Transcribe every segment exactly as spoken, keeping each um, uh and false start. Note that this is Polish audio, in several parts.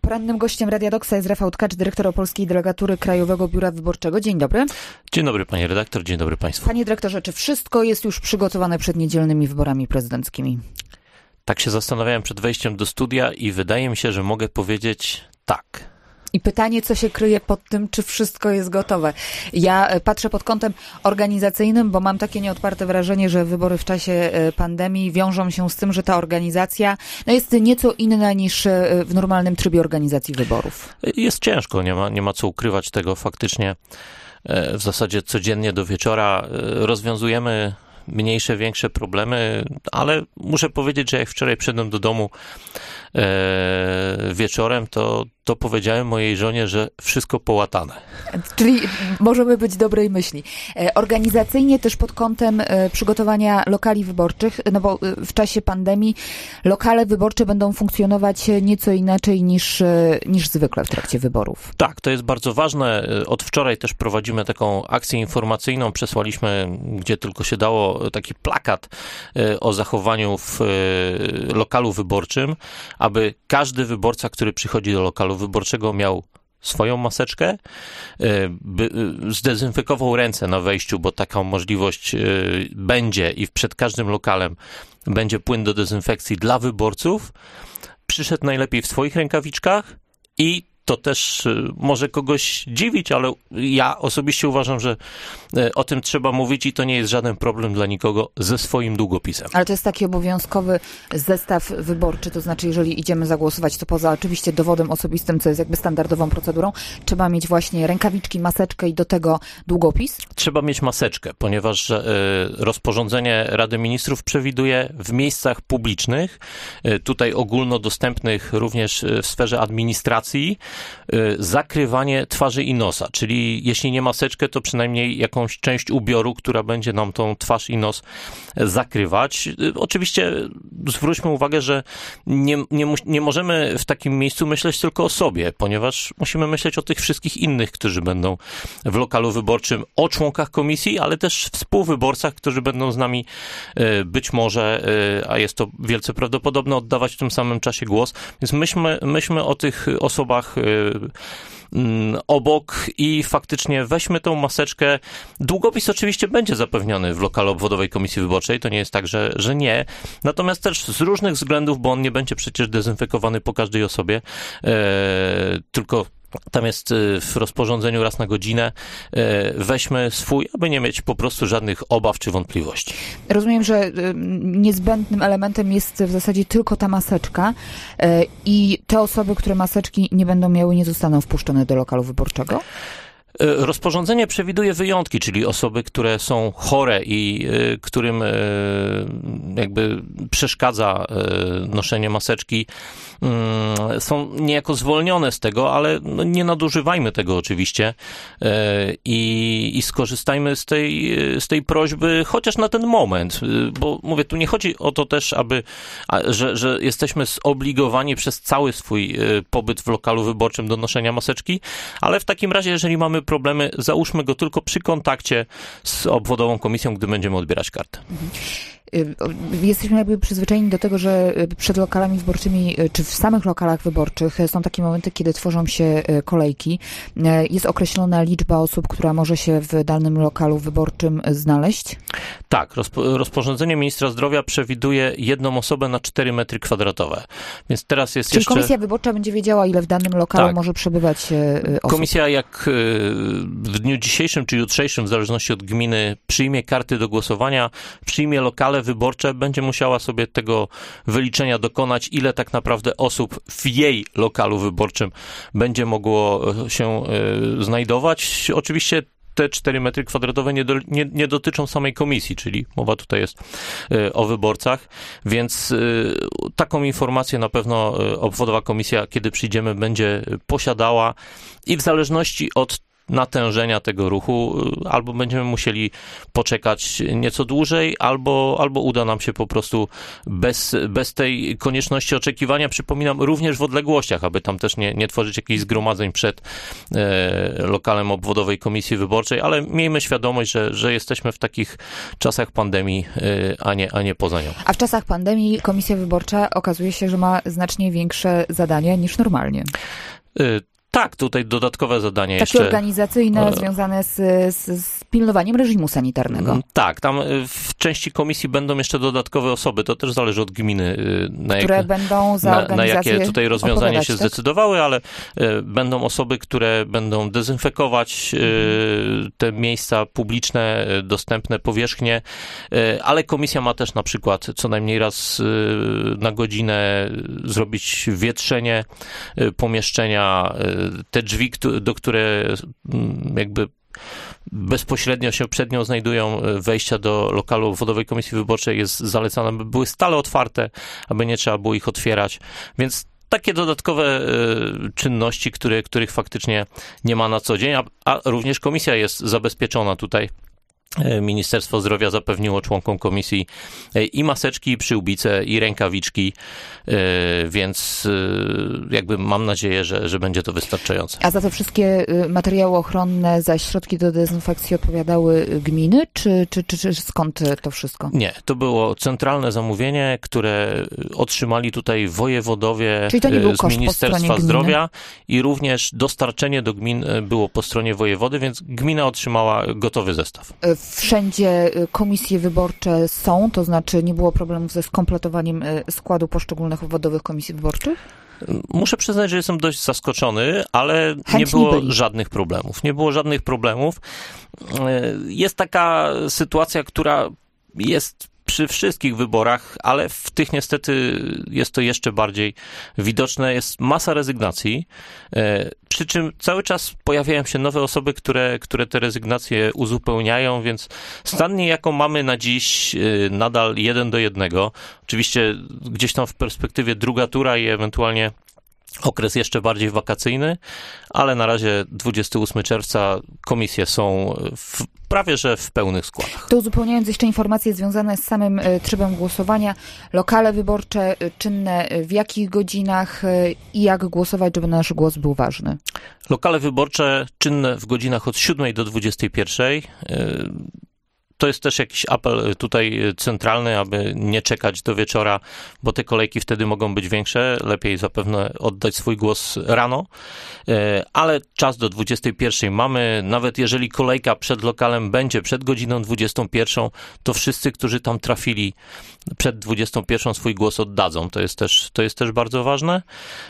Porannym gościem Radia Doksa jest Rafał Tkacz, dyrektor Opolskiej Delegatury Krajowego Biura Wyborczego. Dzień dobry. Dzień dobry, panie redaktor, dzień dobry państwu. Panie dyrektorze, czy wszystko jest już przygotowane przed niedzielnymi wyborami prezydenckimi? Tak się zastanawiałem przed wejściem do studia i wydaje mi się, że mogę powiedzieć tak. I pytanie, co się kryje pod tym, czy wszystko jest gotowe. Ja patrzę pod kątem organizacyjnym, bo mam takie nieodparte wrażenie, że wybory w czasie pandemii wiążą się z tym, że ta organizacja no jest nieco inna niż w normalnym trybie organizacji wyborów. Jest ciężko, nie ma, nie ma co ukrywać tego. Faktycznie w zasadzie codziennie do wieczora rozwiązujemy mniejsze, większe problemy, ale muszę powiedzieć, że jak wczoraj przyszedłem do domu e, wieczorem, to, to powiedziałem mojej żonie, że wszystko połatane. Czyli możemy być dobrej myśli. Organizacyjnie też pod kątem przygotowania lokali wyborczych, no bo w czasie pandemii lokale wyborcze będą funkcjonować nieco inaczej niż, niż zwykle w trakcie wyborów. Tak, to jest bardzo ważne. Od wczoraj też prowadzimy taką akcję informacyjną. Przesłaliśmy, gdzie tylko się dało, taki plakat o zachowaniu w lokalu wyborczym, aby każdy wyborca, który przychodzi do lokalu wyborczego, miał swoją maseczkę, by zdezynfekował ręce na wejściu, bo taką możliwość będzie i przed każdym lokalem będzie płyn do dezynfekcji dla wyborców. Przyszedł najlepiej w swoich rękawiczkach i to też może kogoś dziwić, ale ja osobiście uważam, że o tym trzeba mówić i to nie jest żaden problem dla nikogo ze swoim długopisem. Ale to jest taki obowiązkowy zestaw wyborczy, to znaczy jeżeli idziemy zagłosować, to poza oczywiście dowodem osobistym, co jest jakby standardową procedurą, trzeba mieć właśnie rękawiczki, maseczkę i do tego długopis? Trzeba mieć maseczkę, ponieważ rozporządzenie Rady Ministrów przewiduje w miejscach publicznych, tutaj ogólnodostępnych również w sferze administracji, zakrywanie twarzy i nosa, czyli jeśli nie maseczkę, to przynajmniej jakąś część ubioru, która będzie nam tą twarz i nos zakrywać. Oczywiście zwróćmy uwagę, że nie, nie, nie możemy w takim miejscu myśleć tylko o sobie, ponieważ musimy myśleć o tych wszystkich innych, którzy będą w lokalu wyborczym, o członkach komisji, ale też współwyborcach, którzy będą z nami być może, a jest to wielce prawdopodobne, oddawać w tym samym czasie głos. Więc myślmy, myślmy o tych osobach obok i faktycznie weźmy tą maseczkę. Długopis oczywiście będzie zapewniony w lokalu obwodowej komisji wyborczej, to nie jest tak, że, że nie. Natomiast też z różnych względów, bo on nie będzie przecież dezynfekowany po każdej osobie, e, tylko tam jest w rozporządzeniu raz na godzinę. Weźmy swój, aby nie mieć po prostu żadnych obaw czy wątpliwości. Rozumiem, że niezbędnym elementem jest w zasadzie tylko ta maseczka i te osoby, które maseczki nie będą miały, nie zostaną wpuszczone do lokalu wyborczego? Rozporządzenie przewiduje wyjątki, czyli osoby, które są chore i y, którym y, jakby przeszkadza y, noszenie maseczki, y, są niejako zwolnione z tego, ale no, nie nadużywajmy tego oczywiście y, i skorzystajmy z tej, z tej prośby chociaż na ten moment, y, bo mówię, tu nie chodzi o to też, aby, a, że, że jesteśmy zobligowani przez cały swój y, pobyt w lokalu wyborczym do noszenia maseczki, ale w takim razie, jeżeli mamy problemy, załóżmy go tylko przy kontakcie z obwodową komisją, gdy będziemy odbierać kartę. Jesteśmy jakby przyzwyczajeni do tego, że przed lokalami wyborczymi, czy w samych lokalach wyborczych są takie momenty, kiedy tworzą się kolejki. Jest określona liczba osób, która może się w danym lokalu wyborczym znaleźć? Tak, rozpo, rozporządzenie ministra zdrowia przewiduje jedną osobę na cztery metry kwadratowe. Więc teraz jest Czyli jeszcze... komisja wyborcza będzie wiedziała, ile w danym lokalu tak. może przebywać osób? Komisja jak w dniu dzisiejszym czy jutrzejszym, w zależności od gminy, przyjmie karty do głosowania, przyjmie lokale wyborcze, będzie musiała sobie tego wyliczenia dokonać, ile tak naprawdę osób w jej lokalu wyborczym będzie mogło się znajdować. Oczywiście te cztery metry kwadratowe nie, do, nie, nie dotyczą samej komisji, czyli mowa tutaj jest y, o wyborcach, więc y, taką informację na pewno y, obwodowa komisja, kiedy przyjdziemy, będzie posiadała i w zależności od natężenia tego ruchu, albo będziemy musieli poczekać nieco dłużej, albo, albo uda nam się po prostu bez, bez tej konieczności oczekiwania, przypominam, również w odległościach, aby tam też nie, nie tworzyć jakichś zgromadzeń przed e, lokalem obwodowej komisji wyborczej, ale miejmy świadomość, że, że jesteśmy w takich czasach pandemii, e, a, nie, a nie poza nią. A w czasach pandemii komisja wyborcza okazuje się, że ma znacznie większe zadania niż normalnie. Y- Tak, tutaj dodatkowe zadanie Takie jeszcze. organizacyjne, związane z, z, z pilnowaniem reżimu sanitarnego. Tak, tam w części komisji będą jeszcze dodatkowe osoby, to też zależy od gminy, na, które jak, będą za na, na jakie tutaj rozwiązania się tak? zdecydowały, ale e, będą osoby, które będą dezynfekować e, te miejsca publiczne, e, dostępne powierzchnie, e, ale komisja ma też na przykład co najmniej raz e, na godzinę zrobić wietrzenie e, pomieszczenia, e, te drzwi, do które jakby bezpośrednio się przed nią znajdują wejścia do lokalu Wodowej Komisji Wyborczej, jest zalecane, by były stale otwarte, aby nie trzeba było ich otwierać, więc takie dodatkowe czynności, które, których faktycznie nie ma na co dzień, a, a również komisja jest zabezpieczona tutaj. Ministerstwo Zdrowia zapewniło członkom komisji i maseczki, i przyłbice, i rękawiczki, więc jakby mam nadzieję, że, że będzie to wystarczające. A za te wszystkie materiały ochronne, za środki do dezynfekcji odpowiadały gminy, czy, czy, czy, czy skąd to wszystko? Nie, to było centralne zamówienie, które otrzymali tutaj wojewodowie Czyli to nie był z koszt Ministerstwa po stronie Zdrowia i również dostarczenie do gmin było po stronie wojewody, więc gmina otrzymała gotowy zestaw. Wszędzie komisje wyborcze są, to znaczy nie było problemów ze skompletowaniem składu poszczególnych obwodowych komisji wyborczych? Muszę przyznać, że jestem dość zaskoczony, ale Chętni nie było byli. żadnych problemów. Nie było żadnych problemów. Jest taka sytuacja, która jest przy wszystkich wyborach, ale w tych niestety jest to jeszcze bardziej widoczne. Jest masa rezygnacji, przy czym cały czas pojawiają się nowe osoby, które, które te rezygnacje uzupełniają, więc stan niejako mamy na dziś nadal jeden do jednego. Oczywiście gdzieś tam w perspektywie druga tura i ewentualnie okres jeszcze bardziej wakacyjny, ale na razie dwudziestego ósmego czerwca komisje są w, prawie że w pełnych składach. To uzupełniając jeszcze informacje związane z samym y, trybem głosowania, lokale wyborcze y, czynne y, w jakich godzinach y, i jak głosować, żeby nasz głos był ważny? Lokale wyborcze czynne w godzinach od siódmej do dwudziestej pierwszej. Y, To jest też jakiś apel tutaj centralny, aby nie czekać do wieczora, bo te kolejki wtedy mogą być większe. Lepiej zapewne oddać swój głos rano, ale czas do dwudziestej pierwszej mamy. Nawet jeżeli kolejka przed lokalem będzie przed godziną dwudziestą pierwszą, to wszyscy, którzy tam trafili przed dwudziestą pierwszą swój głos oddadzą. To jest też, to jest też bardzo ważne.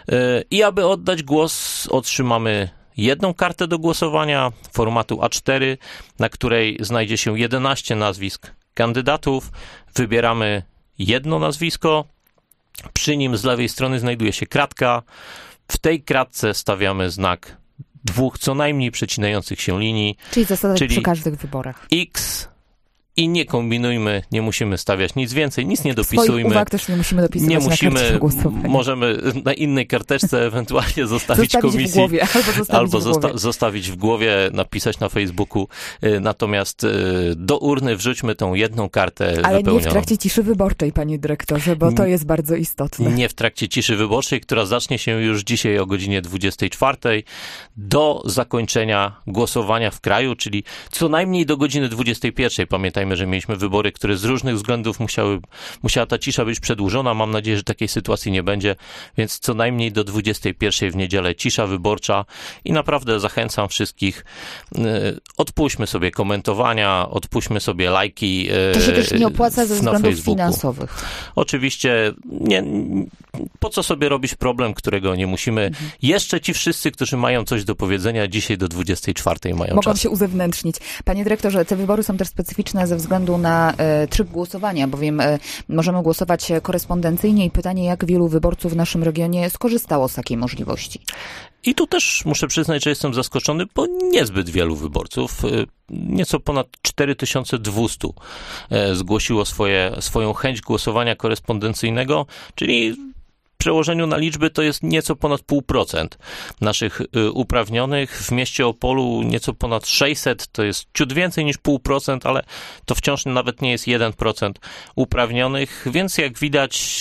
I aby oddać głos, otrzymamy jedną kartę do głosowania formatu A cztery, na której znajdzie się jedenaście nazwisk kandydatów. Wybieramy jedno nazwisko. Przy nim z lewej strony znajduje się kratka. W tej kratce stawiamy znak dwóch co najmniej przecinających się linii. Czyli zasada czyli przy każdych wyborach. X i nie kombinujmy, nie musimy stawiać nic więcej, nic nie Swoich dopisujmy. uwag też nie musimy dopisywać Nie na musimy, kartce głosowania. możemy na innej karteczce ewentualnie zostawić, zostawić komisji. w głowie, albo zostawić Albo w głowie. zosta- zostawić w głowie, napisać na Facebooku. Natomiast do urny wrzućmy tą jedną kartę Ale wypełnioną. nie w trakcie ciszy wyborczej, panie dyrektorze, bo to jest bardzo istotne. Nie w trakcie ciszy wyborczej, która zacznie się już dzisiaj o godzinie dwudziestej czwartej do zakończenia głosowania w kraju, czyli co najmniej do godziny dwudziestej pierwszej. Pamiętajmy, że mieliśmy wybory, które z różnych względów musiały, musiała ta cisza być przedłużona. Mam nadzieję, że takiej sytuacji nie będzie, więc co najmniej do dwudziestej pierwszej w niedzielę cisza wyborcza i naprawdę zachęcam wszystkich, odpuśćmy sobie komentowania, odpuśćmy sobie lajki To się też nie opłaca ze na względów Facebooku. finansowych. Oczywiście nie, po co sobie robić problem, którego nie musimy. Mhm. Jeszcze ci wszyscy, którzy mają coś do powiedzenia, dzisiaj do dwudziestej czwartej mają Mogą czas. się uzewnętrznić. Panie dyrektorze, te wybory są też specyficzne ze względu na e, tryb głosowania, bowiem e, możemy głosować korespondencyjnie i pytanie, jak wielu wyborców w naszym regionie skorzystało z takiej możliwości. I tu też muszę przyznać, że jestem zaskoczony, bo niezbyt wielu wyborców, nieco ponad cztery tysiące dwieście zgłosiło swoje, swoją chęć głosowania korespondencyjnego, czyli w przełożeniu na liczby to jest nieco ponad pół procent naszych uprawnionych. W mieście Opolu nieco ponad sześćset, to jest ciut więcej niż pół procent, ale to wciąż nawet nie jest jeden procent uprawnionych, więc jak widać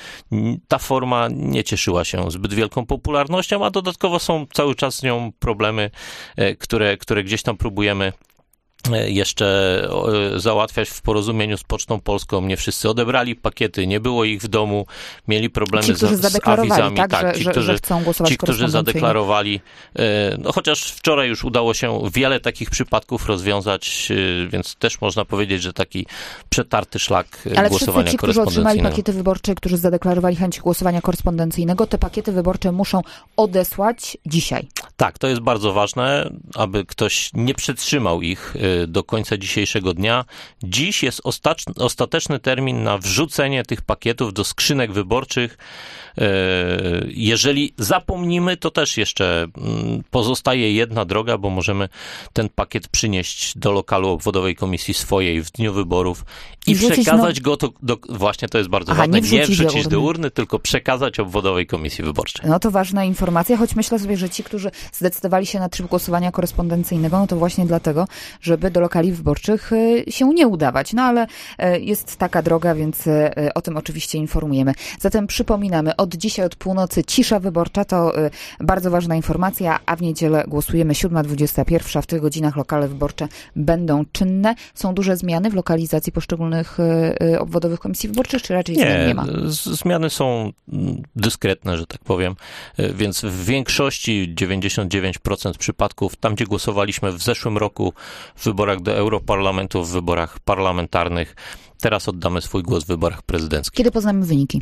ta forma nie cieszyła się zbyt wielką popularnością, a dodatkowo są cały czas z nią problemy, które, które gdzieś tam próbujemy jeszcze załatwiać w porozumieniu z Pocztą Polską. Nie wszyscy odebrali pakiety, nie było ich w domu, mieli problemy ci, którzy z, z awizami. Tak, tak, że, ci, że, którzy, że chcą głosować ci, którzy zadeklarowali. No chociaż wczoraj już udało się wiele takich przypadków rozwiązać, więc też można powiedzieć, że taki przetarty szlak Ale głosowania ci, którzy korespondencyjnego. otrzymali pakiety wyborcze, którzy zadeklarowali chęć głosowania korespondencyjnego, te pakiety wyborcze muszą odesłać dzisiaj. Tak, to jest bardzo ważne, aby ktoś nie przetrzymał ich do końca dzisiejszego dnia. Dziś jest ostateczny termin na wrzucenie tych pakietów do skrzynek wyborczych. Jeżeli zapomnimy, to też jeszcze pozostaje jedna droga, bo możemy ten pakiet przynieść do lokalu obwodowej komisji swojej w dniu wyborów i, I przekazać no... go, to, do, właśnie to jest bardzo Aha, ważne, nie wrzucić, nie wrzucić do, urny. do urny, tylko przekazać obwodowej komisji wyborczej. No to ważna informacja, choć myślę sobie, że ci, którzy zdecydowali się na tryb głosowania korespondencyjnego, no to właśnie dlatego, żeby do lokali wyborczych się nie udawać. No ale jest taka droga, więc o tym oczywiście informujemy. Zatem przypominamy, od dzisiaj, od północy cisza wyborcza, to bardzo ważna informacja, a w niedzielę głosujemy siódma dwudziesta pierwsza. W tych godzinach lokale wyborcze będą czynne. Są duże zmiany w lokalizacji poszczególnych obwodowych komisji wyborczych, czy raczej nie, zmian nie ma? Zmiany są dyskretne, że tak powiem, więc w większości dziewięćdziesiąt dziewięć procent przypadków, tam gdzie głosowaliśmy w zeszłym roku w wyborach do Europarlamentu, w wyborach parlamentarnych, teraz oddamy swój głos w wyborach prezydenckich. Kiedy poznamy wyniki?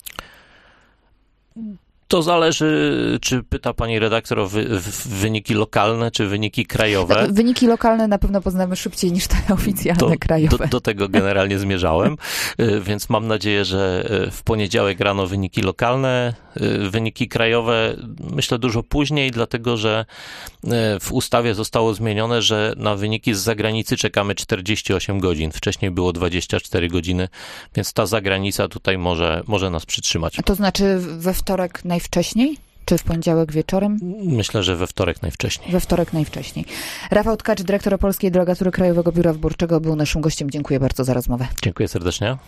To zależy, czy pyta pani redaktor o wy, wyniki lokalne, czy wyniki krajowe. No, wyniki lokalne na pewno poznamy szybciej niż te oficjalne to, krajowe. Do, do tego generalnie zmierzałem, więc mam nadzieję, że w poniedziałek rano wyniki lokalne, wyniki krajowe myślę dużo później, dlatego że w ustawie zostało zmienione, że na wyniki z zagranicy czekamy czterdzieści osiem godzin. Wcześniej było dwadzieścia cztery godziny, więc ta zagranica tutaj może, może nas przytrzymać. A to znaczy we wtorek najwcześniej? Czy w poniedziałek wieczorem? Myślę, że we wtorek najwcześniej. We wtorek najwcześniej. Rafał Tkacz, dyrektor Opolskiej Delegatury Krajowego Biura Wyborczego, był naszym gościem. Dziękuję bardzo za rozmowę. Dziękuję serdecznie.